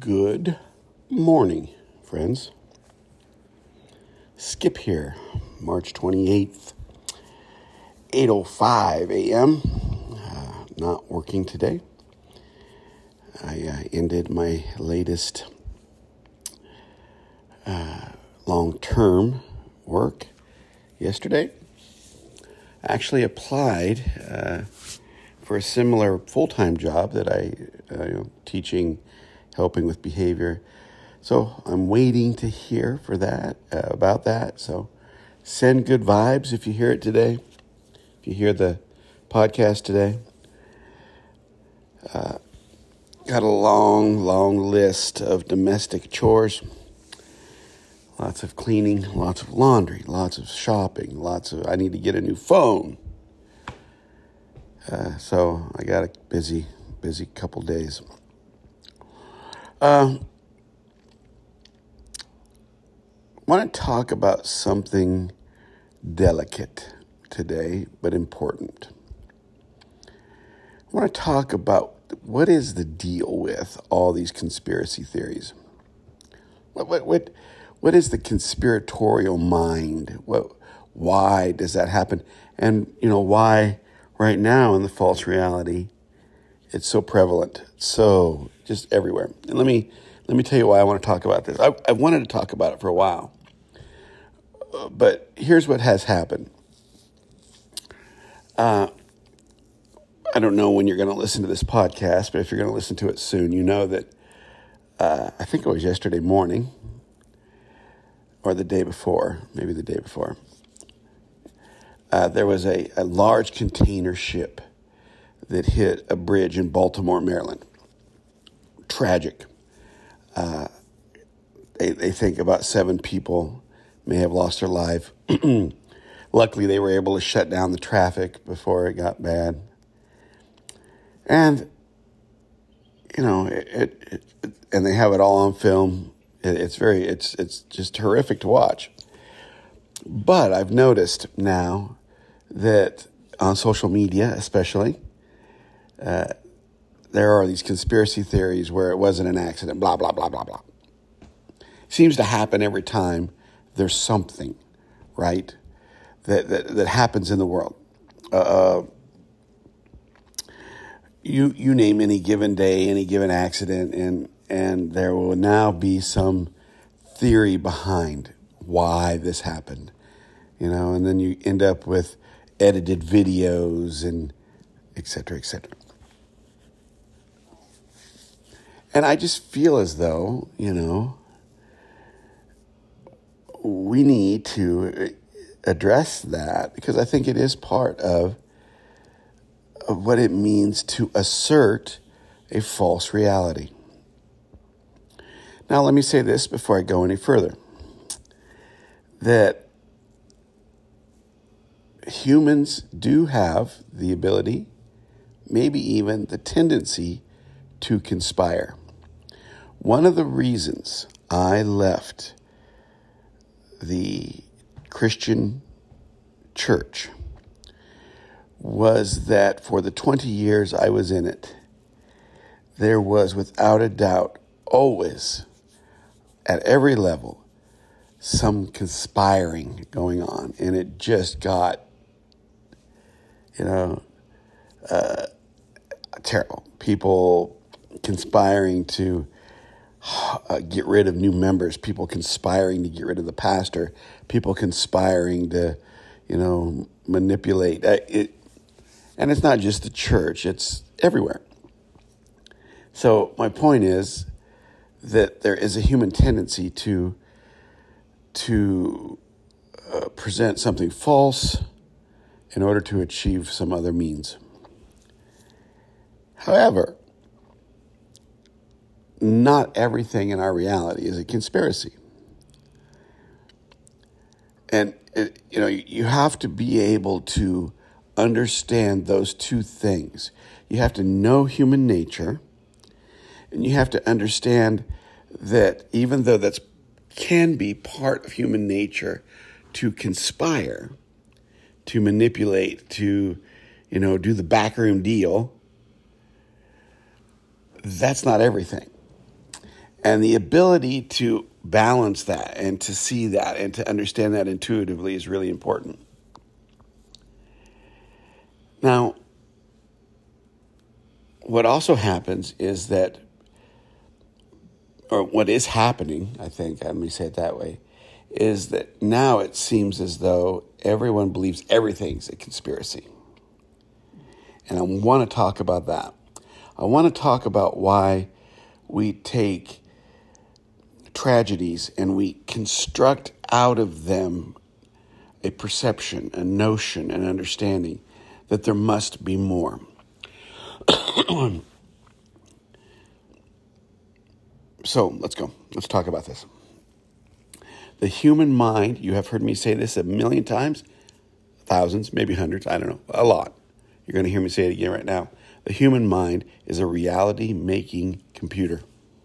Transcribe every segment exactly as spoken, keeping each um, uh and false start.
Good morning, friends. Skip here, March twenty-eighth, eight oh five a.m. Uh, not working today. I uh, ended my latest uh, long-term work yesterday. I actually applied uh, for a similar full-time job that I, uh, you know, teaching, helping with behavior. So I'm waiting to hear for that, uh, about that. So send good vibes if you hear it today. If you hear the podcast today. Uh, got a long, long list of domestic chores. Lots of cleaning, lots of laundry, lots of shopping, lots of, I need to get a new phone. Uh, so I got a busy, busy couple days. Uh, I want to talk about something delicate today, but important. I want to talk about what is the deal with all these conspiracy theories. What what what what is the conspiratorial mind? What why does that happen? And you know why right now in the false reality it's so prevalent, so just everywhere. And let me let me tell you why I want to talk about this. I, I wanted to talk about it for a while. But here's what has happened. Uh, I don't know when you're going to listen to this podcast, but if you're going to listen to it soon, you know that uh, I think it was yesterday morning or the day before, maybe the day before, uh, there was a, a large container ship that hit a bridge in Baltimore, Maryland. Tragic. Uh, they, they think about seven people may have lost their life. Luckily, they were able to shut down the traffic before it got bad. And, you know, it, it, it and they have it all on film. It, it's very, it's it's just horrific to watch. But I've noticed now that on social media, especially, uh, there are these conspiracy theories where it wasn't an accident, blah, blah, blah, blah, blah. Seems to happen every time there's something, right, that that, that happens in the world. Uh, you you name any given day, any given accident, and and there will now be some theory behind why this happened, you know, and then you end up with edited videos and et cetera, et cetera. And I just feel as though, you know, we need to address that because I think it is part of, of what it means to assert a false reality. Now, let me say this before I go any further, that humans do have the ability, maybe even the tendency to conspire. One of the reasons I left the Christian church was that for the twenty years I was in it, there was without a doubt always at every level some conspiring going on. And it just got, you know, uh, terrible. People conspiring to Uh, get rid of new members, people conspiring to get rid of the pastor, people conspiring to, you know, manipulate. Uh, it, and it's not just the church, it's everywhere. So my point is that there is a human tendency to, to uh, present something false in order to achieve some other means. However, not everything in our reality is a conspiracy. And, it, you know, you have to be able to understand those two things. You have to know human nature, and you have to understand that even though that's can be part of human nature to conspire, to manipulate, to, you know, do the backroom deal, that's not everything. And the ability to balance that and to see that and to understand that intuitively is really important. Now, what also happens is that, or what is happening, I think, let me say it that way, is that now it seems as though everyone believes everything's a conspiracy. And I want to talk about that. I want to talk about why we take tragedies and we construct out of them a perception, a notion, an understanding that there must be more. So let's go. Let's talk about this. The human mind, you have heard me say this a million times, thousands, maybe hundreds, I don't know, a lot. You're going to hear me say it again right now. The human mind is a reality-making computer.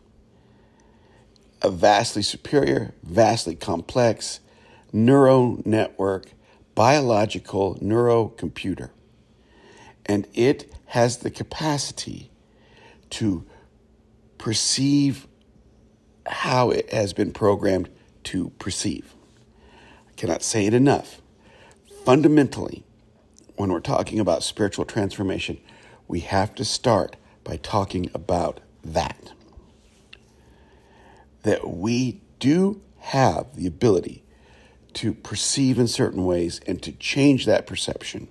A vastly superior, vastly complex neural network, biological neurocomputer. And it has the capacity to perceive how it has been programmed to perceive. I cannot say it enough. Fundamentally, when we're talking about spiritual transformation, we have to start by talking about that. That we do have the ability to perceive in certain ways and to change that perception.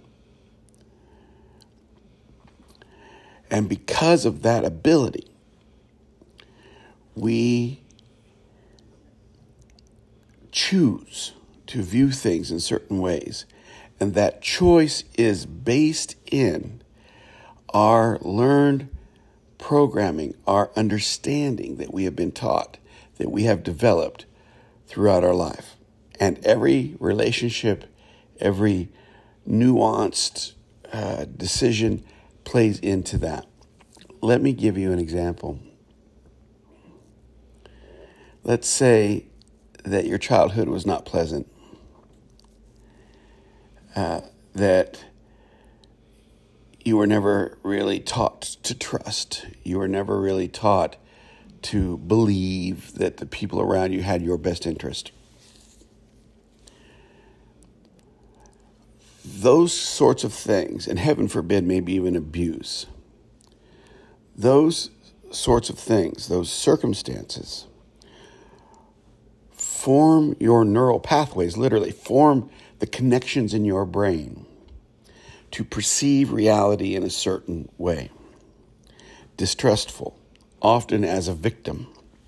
And because of that ability, we choose to view things in certain ways. And that choice is based in our learned programming, our understanding that we have been taught, that we have developed throughout our life. And every relationship, every nuanced uh, decision plays into that. Let me give you an example. Let's say that your childhood was not pleasant, uh, that you were never really taught to trust. You were never really taught to believe that the people around you had your best interest. Those sorts of things, and heaven forbid, maybe even abuse, those sorts of things, those circumstances, form your neural pathways, literally form the connections in your brain to perceive reality in a certain way. Distrustful, often as a victim.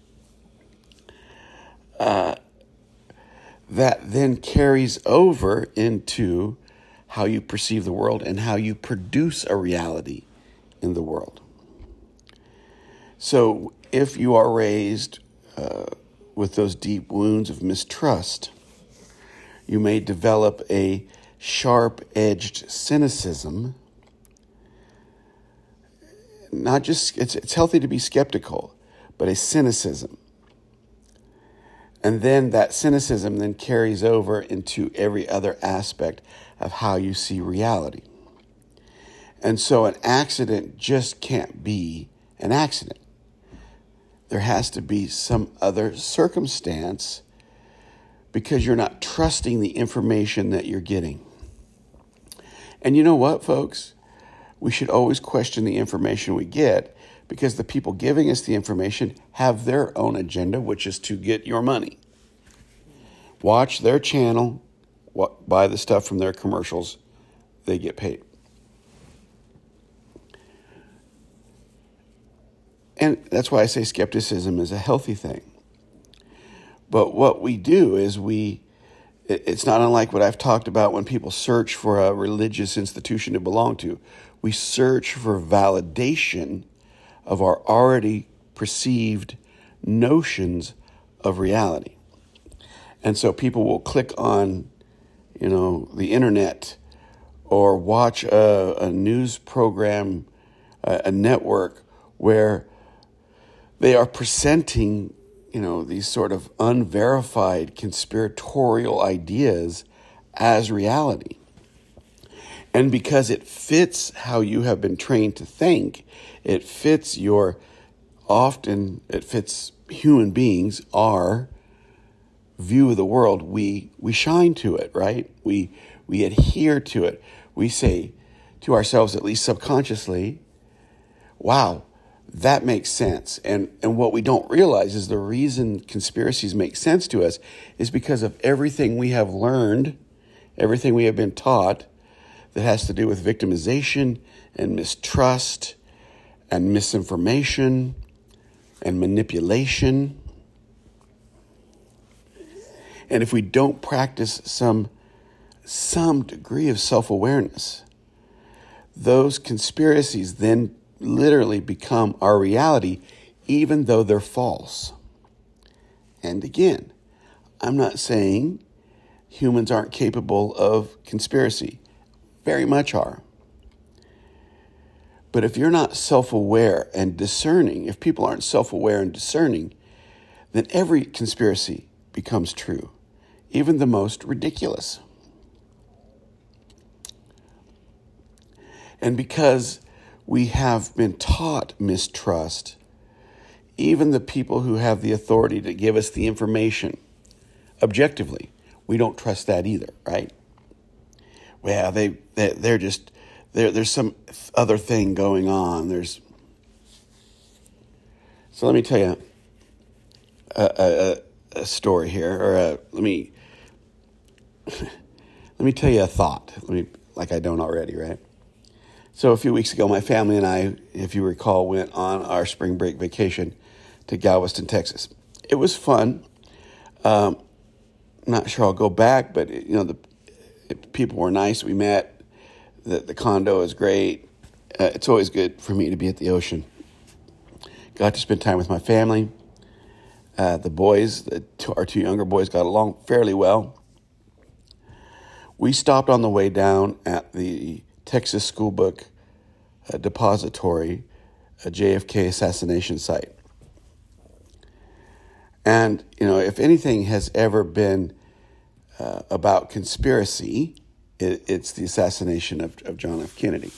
Uh, that then carries over into how you perceive the world and how you produce a reality in the world. So if you are raised uh, with those deep wounds of mistrust, you may develop a sharp-edged cynicism. Not just, it's, it's healthy to be skeptical, but a cynicism. And then that cynicism then carries over into every other aspect of how you see reality. And so an accident just can't be an accident. There has to be some other circumstance because you're not trusting the information that you're getting. And you know what, folks? We should always question the information we get because the people giving us the information have their own agenda, which is to get your money. Watch their channel, buy the stuff from their commercials, they get paid. And that's why I say skepticism is a healthy thing. But what we do is we, it's not unlike what I've talked about when people search for a religious institution to belong to. We search for validation of our already perceived notions of reality. And so people will click on, you know, the internet or watch a, a news program, a, a network where they are presenting, you know, these sort of unverified conspiratorial ideas as reality. And because it fits how you have been trained to think, it fits your, often it fits human beings, our view of the world, we we shine to it, right? We we adhere to it. We say to ourselves, at least subconsciously, wow, that makes sense. And and what we don't realize is the reason conspiracies make sense to us is because of everything we have learned, everything we have been taught that has to do with victimization and mistrust and misinformation and manipulation. And if we don't practice some some degree of self-awareness, those conspiracies then literally become our reality, even though they're false. And again, I'm not saying humans aren't capable of conspiracy. Very much are. But if you're not self-aware and discerning, if people aren't self-aware and discerning, then every conspiracy becomes true, even the most ridiculous. And because we have been taught mistrust, even the people who have the authority to give us the information objectively, we don't trust that either, right? Well, they, they they're just there. There's some other thing going on. There's so let me tell you a, a, a story here, or a, let me let me tell you a thought. Let me like I don't already, right? So a few weeks ago, my family and I, if you recall, went on our spring break vacation to Galveston, Texas. It was fun. Um, not sure I'll go back, but you know the. People were nice. We met. The, the condo is great. Uh, it's always good for me to be at the ocean. Got to spend time with my family. Uh, the boys, the two, our two younger boys, got along fairly well. We stopped on the way down at the Texas School Book uh, Depository, a J F K assassination site. And, you know, if anything has ever been Uh, about conspiracy, it, it's the assassination of, of John F. Kennedy.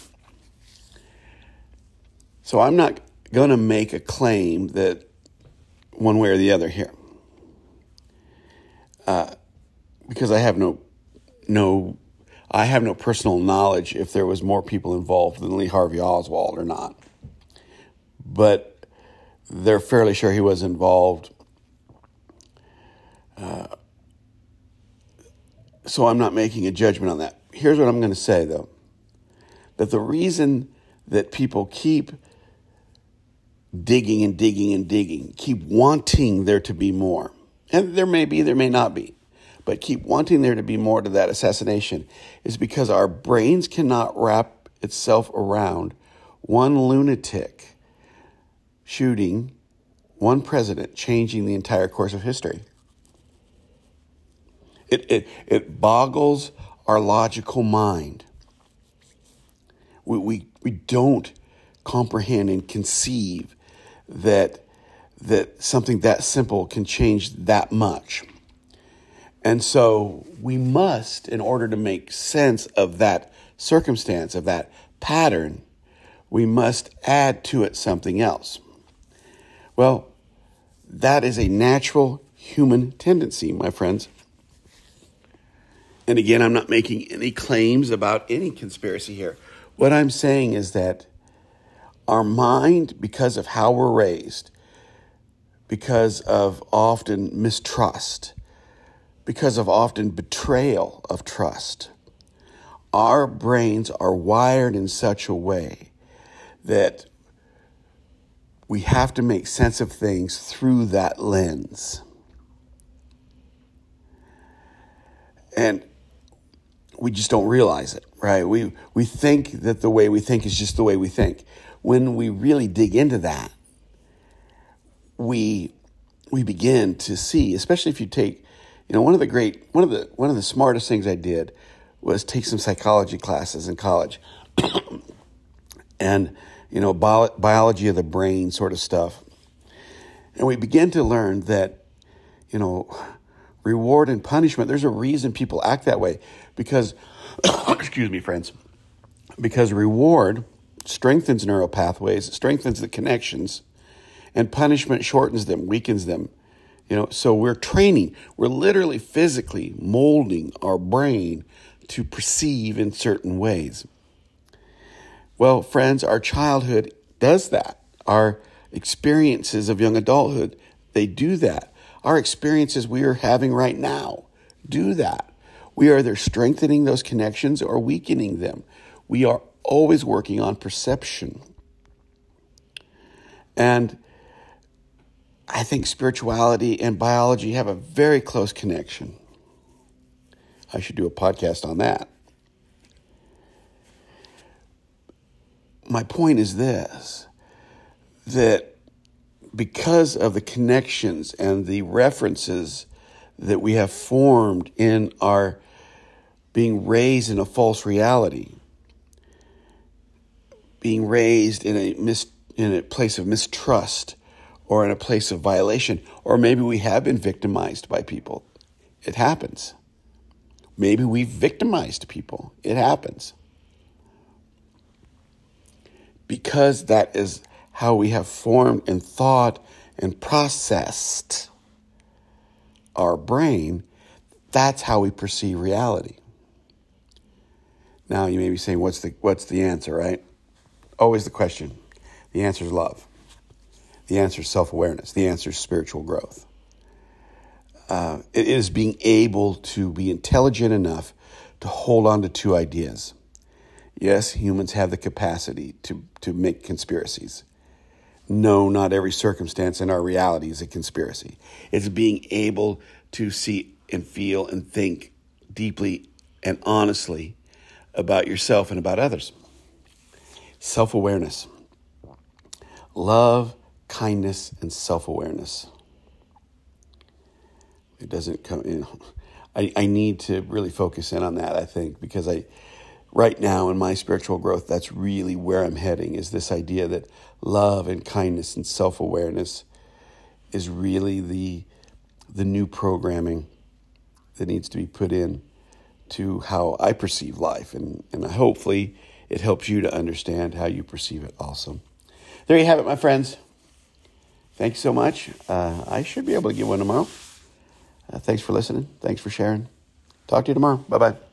So I'm not going to make a claim that one way or the other here, uh, because I have no no I have no personal knowledge if there was more people involved than Lee Harvey Oswald or not. But they're fairly sure he was involved. Uh, So I'm not making a judgment on that. Here's what I'm going to say, though. That the reason that people keep digging and digging and digging, keep wanting there to be more, and there may be, there may not be, but keep wanting there to be more to that assassination is because our brains cannot wrap itself around one lunatic shooting one president, changing the entire course of history. It, it, it boggles our logical mind. We, we, we don't comprehend and conceive that, that something that simple can change that much. And so we must, in order to make sense of that circumstance, of that pattern, we must add to it something else. Well, that is a natural human tendency, my friends. And again, I'm not making any claims about any conspiracy here. What I'm saying is that our mind, because of how we're raised, because of often mistrust, because of often betrayal of trust, our brains are wired in such a way that we have to make sense of things through that lens. And we just don't realize it, right? We we think that the way we think is just the way we think. When we really dig into that, we we begin to see, especially if you take, you know, one of the great, one of the one of the smartest things I did was take some psychology classes in college, and you know, bio, biology of the brain sort of stuff, and we begin to learn that, you know, reward and punishment. There's a reason people act that way. Because, excuse me, friends, because reward strengthens neural pathways, strengthens the connections, And punishment shortens them, weakens them. You know, so we're training, we're literally physically molding our brain to perceive in certain ways. Well, friends, our childhood does that. Our experiences of young adulthood, they do that. Our experiences we are having right now do that. We are either strengthening those connections or weakening them. We are always working on perception. And I think spirituality and biology have a very close connection. I should do a podcast on that. My point is this, that because of the connections and the references that we have formed in our being raised in a false reality, being raised in a mis- in a place of mistrust, or in a place of violation, or maybe we have been victimized by people. It happens. Maybe we've victimized people. It happens. Because that is how we have formed and thought and processed our brain, that's how we perceive reality. Now you may be saying, what's the what's the answer, right? Always the question. The answer is love. The answer is self-awareness. The answer is spiritual growth. Uh, it is being able to be intelligent enough to hold on to two ideas. Yes, humans have the capacity to, to make conspiracies. No, not every circumstance in our reality is a conspiracy. It's being able to see and feel and think deeply and honestly about yourself and about others. Self-awareness. Love, kindness, and self-awareness. It doesn't come, you know, I, I need to really focus in on that, I think, because I, right now in my spiritual growth, that's really where I'm heading, is this idea that love and kindness and self-awareness is really the, the new programming that needs to be put in to how I perceive life. And, and hopefully it helps you to understand how you perceive it also. There you have it, my friends. Thanks so much. Uh, I should be able to give one tomorrow. Uh, thanks for listening. Thanks for sharing. Talk to you tomorrow. Bye-bye.